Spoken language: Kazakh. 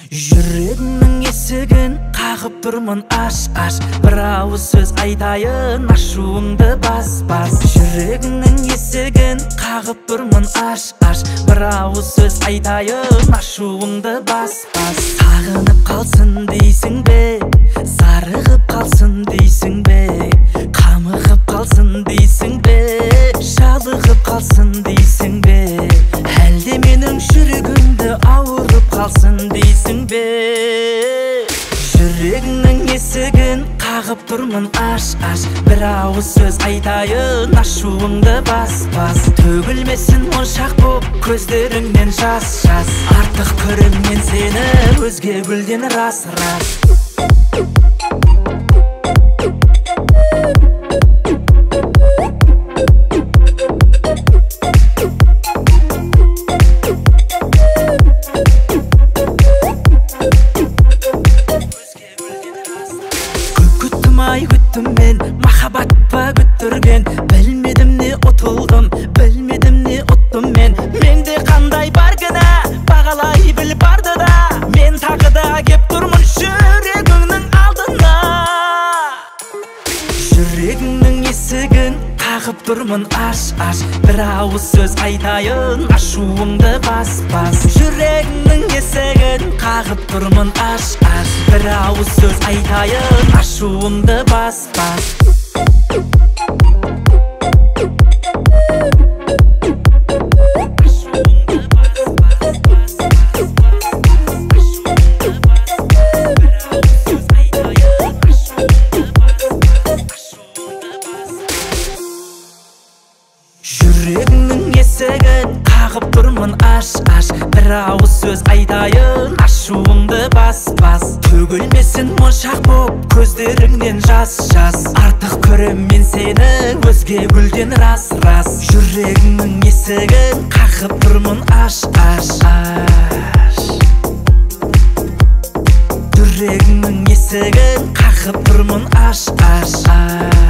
Жүрегімнің есігін қағып тұрмын, аш. Бір ауыз сөз айтайын, ашуыңды бас. Жүрегімнің есігін қағып тұрмын, аш. Бір ауыз сөз айтайын, ашуыңды бас. Сағынып қалсын дейсің бе, сарығып қалсын дейсің бе, қамығып қалсын дейсің бе, жалығып қалсын дейсің бе, әлде менің жүрегімді ауырып қалсын дейсің бе? Жүрегіңнің есігін қағып тұрмын, аш. Бір ауыз сөз айтайын, ашуыңды бас. Төгілмесін моншақ боп көздеріңнен жас. Артық көремін сені өзге гүлден, рас. Күттім мен, махаббат па күттірген, білмедім не ұтылдым, білмедім не ұттым мен. Менде қандай бар кінә, бағалай біл барды да, мен тағы да кеп тұрмын жүрегіңнің алдына. Жүрегіңнің есігін қағып тұрмын, аш. Бір ауыз сөз айтайын, ашуыңды бас. Жүрегіңнің есігін қағып тұрмын, аш. Бір ауыз сөз айтайын, ашуыңды бас. Жүрегіңнің есігін қағып тұрмын, аш. Бір ауыз сөз айтайын, ашуыңды бас. Төгілмесін моншақ боп көздеріңнен жас. Артық көрем мен сені өзге гүлден, рас. Жүрегіңнің есігін қағып тұрмын, аш. Жүрегіңнің есігін қағып тұрмын, аш.